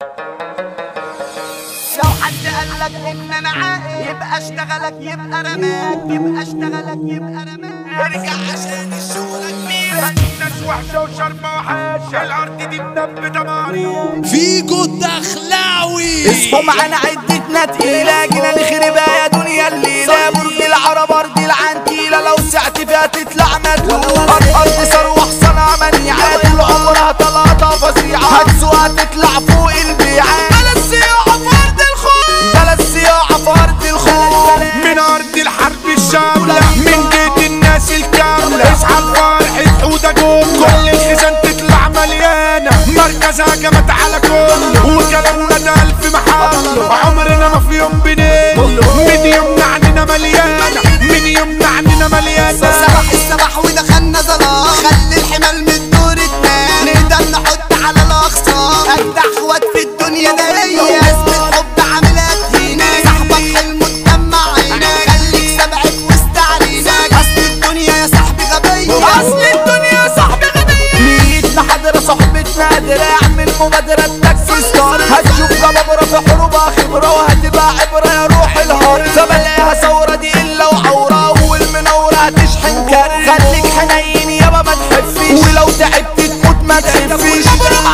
لو حد قالك ان انا عاقل يبقى اشتغلك يبقى رماك، يبقى اشتغلك يبقى رماك. ارجع عشان الشغلة كبيرة، الناس وحشة وشربة وحاشة، الارض دي منبتة معرية. فيجو الدخلاوي اصحوا معانا عدتنا تقيلة، جينا نخربها يا دنيا الليلة. برج العرب ارض العنتيلة، لو سعت فيها تطلع مدلولة. الارض ثروة حصانها منيعات، طول عمرها طلعتها فظيعة. هتسوقها تطلع فوق البيعات. بلا السياحة في ارض الخوف، بلا السياحة في ارض الخوف. من ارض الحرب الشاملة، من جيت الناس الكاملة. اصحى الفرح حودة جملة، كل الخزان تطلع مليانة. مركزها جمت على كله، وكلامنا ده الف محل. عمرنا ما في يوم بنقل، من يومنا عننا مليانة، من يومنا عننا مليانة. سبح السبح ودخلنا ظلام، خلي الحمال من الدور اتنام. نقدر نحط على الاخصام، اجدع اخوات في الدنيا ده هي. نسبة حب عاملها تهينة، صاحبك حلمه تدمع عينك. خليك سبعك وسط عرينك، اصل الدنيا يا صاحبي غبية، اصل الدنيا يا صاحبي غبية. نيتنا حاضرة صحبتنا قادرة، اعمل مبادرة تاكسي ستار. هتشوف جبابرة في حروبها خبرة، وهتبقى عبرة يا روح الهار. فبلاها ثورة دي الا وعورة، والمنورة هتشحن كاري. خليك حنين يابا ما تحفيش، ولو تعبت تموت ما تخفيش.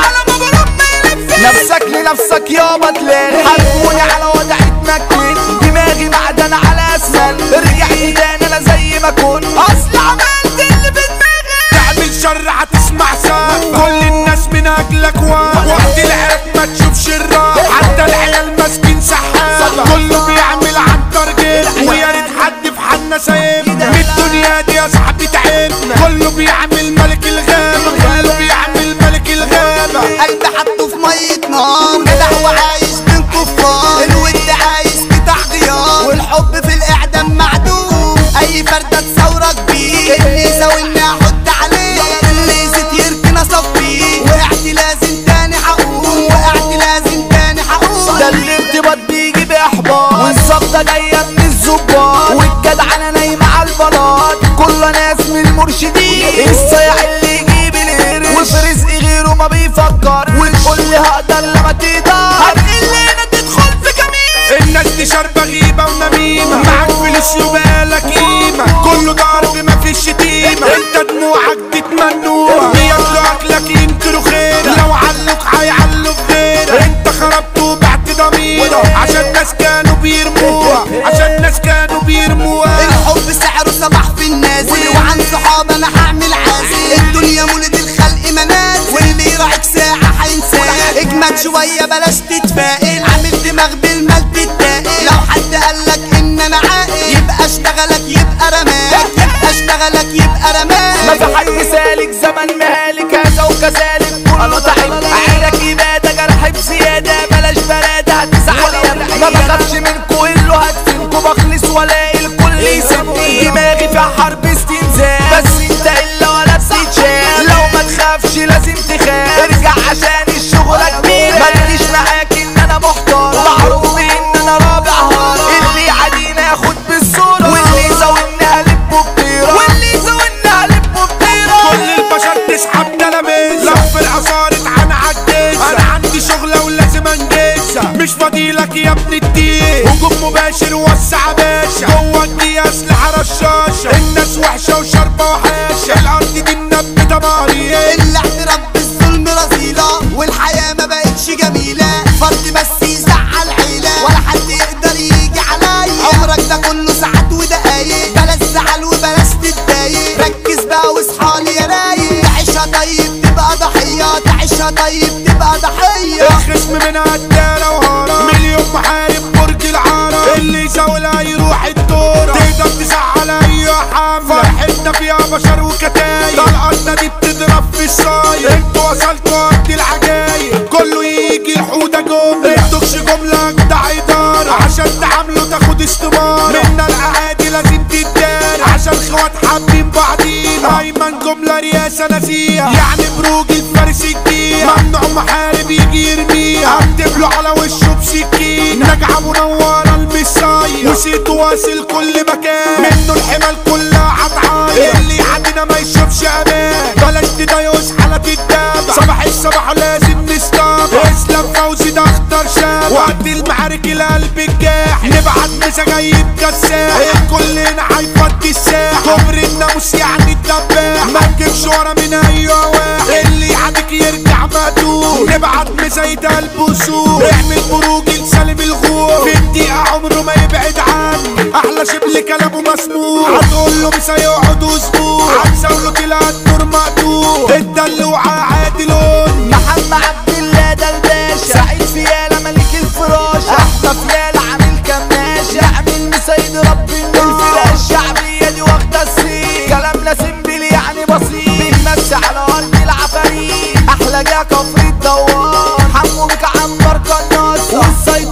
نفسك لنفسك يابا تلاقي، حرقوني على وضعي اتمكن. دماغي معدن على اسفل، رجعت تاني انا زي ما كنت. اصل عملت اللي في دماغي، تعمل شر هتسمع سام. كل الناس من اجلك وقت العرق ما تشوفش الراحة. حتى العيال ماسكين سحابة، كله بيعمل عن ترجيل. ويا ريت حد في حالنا سايبنا، من الدنيا دي يا صاحبي تعبنا. كله بيعمل ملك الغابة، كله بيعمل ملك الغابة. قلبي حطه في مية نار، جدع وعايش بين كفار. الود عايز قطع غيار، والحب في الاعدام معدوم. اي فردة ثورة كبير، اللي يساويني احط عليه، اللي يزيد يركن اصفيه. وقعت لازم تاني حقوم، وقعت لازم تاني حقوم. ده الارتباط بيجي باحباط، والظبطة جاية من الظباط. والجدعنة نايمة على البلاط، كل ناس من المرشدين. الصياع اللي يجيب القرش، وفي رزق غيره ما بيفكر. وتقول لي هقدر لما تقدر، هتقل هنا تدخل في كمين. الناس دي شاربة غيبة ونميمة، معاك فلوس يبقالك قيمة. كله ضرب مفيش شتيمة، انت دموعك تتمنوها. بياكلوا اكلك ينكروا خيرك، لو علوك هيعلوا بغيرك. انت خربت وبعت ضميرك، عشان ناس كانوا بيرموها، عشان ناس كانوا بيرموها. الحب سعره صباح في النازل، وعن صحاب انا هعمل عازل. الدنيا مولد الخلق منازل، واللي يراعيك ساعة هينساك. اجمد شوية بلاش تتفائل، عامل دماغ بالمال تتاقل. لو حد قالك ان انا عاقل، يبقى اشتغلك يبقى رماك، يبقى اشتغلك يبقى رماك. ما في حد سالك زمن مهالك، هذا وكذلك كله تعب. عينك إبادة جرح بزيادة، بلاش برادة هتزعل يا. ما بخافش منكو اللي هدفنكو، بخلص والاقي الكل يسيبني. دماغي فيها حرب استنزاف، بس انت الا ولا بتتشاف. لو ما تخافش لازم تخاف، ارجع عشان الشغلة كبيرة. ما تجيش معاك ان انا محتار، معروف ان انا رابع هارة. اللي يعادينا ياخد بالصورة، واللي يزاولني هلبه بطيرة، واللي يزاولني هلبه بطيرة. كل البشر تسحب تلاميذ، لو في العصار اتعن عالجيزة. انا عندي شغلة ولازم انجزها، مش فاضيلك يا ابن الدين. هجوم مباشر وسع باشا، جوه دي اسلحة رشاشة. الناس وحشة وشربة وحاشة، الارض دي منبتة مارية. الاعتراف بالظلم رذيلة، والحياة ما بقتش جميلة. فرد بس يزعل عيلة، ولا حد يقدر يجي عليا. عمرك ده كله ساعات ودقايق، بلاش زعل وبلاش تتضايق. ركز بقى واصحالي يا رايق، تعيشها طيب تبقى ضحية، تعيشها طيب تبقى ضحية. الخصم من قدارة وهارة، مليون محارب برج العارة. اللي يزاولها يروح الدورة، تقدر تزعل اي حملة. فرحتنا فيها بشر وكتايب، طلقاتنا دي بتضرب في الصايب. انتوا وصلتوا قد العجايب، كله يجي الحودة جملة. انتوكش جملة جدع إدارة، عشان تعاملوا تاخد استمارة. منا الأعادي لازم تتدارى، عشان خوات حابين بعضينا. أيمن جملة رياسة نزيهة، يعني بروج الفارس الجيهة. ممنوع محارب يجي يرميها، اكتب له على وشه بسكين. نجعة منورة المصاية، وسيط واصل كل مكان. منه الحمال كلها هتعاير، اللي يعدينا ما يشوفش امان. بلاش تدايوس حالة الدابة، صباح الصباح لازم نستابع. اسلام فوزي ده كساح الكل هنا هيفضي الساحة كبر الناموس يعني الدباح ما تجيبش ورا من اي واحد اللي يعاديك يرجع مقتول نبعت مزايد البسوط اعمل بروج لسالم الغور في الدقيقة عمره ما يبعد عنك احلى شبل كلامه مسموع هتقول له مش هيقعد اسبوع هتساوله تلاقي النور مقطوع الدلوعة عادل محمد عبد الله ده الباشا سعيد فيالة ملك الفراش احمد فيالة عامل كماشة عامل مسيد رب النار الفرقة الشعبية دي واخدة السين كلامنا سمبل يعني بسيط بنمشي على ارض العفاريت احلى جا كفر الدوار حمو بك عمر قناصة والصيد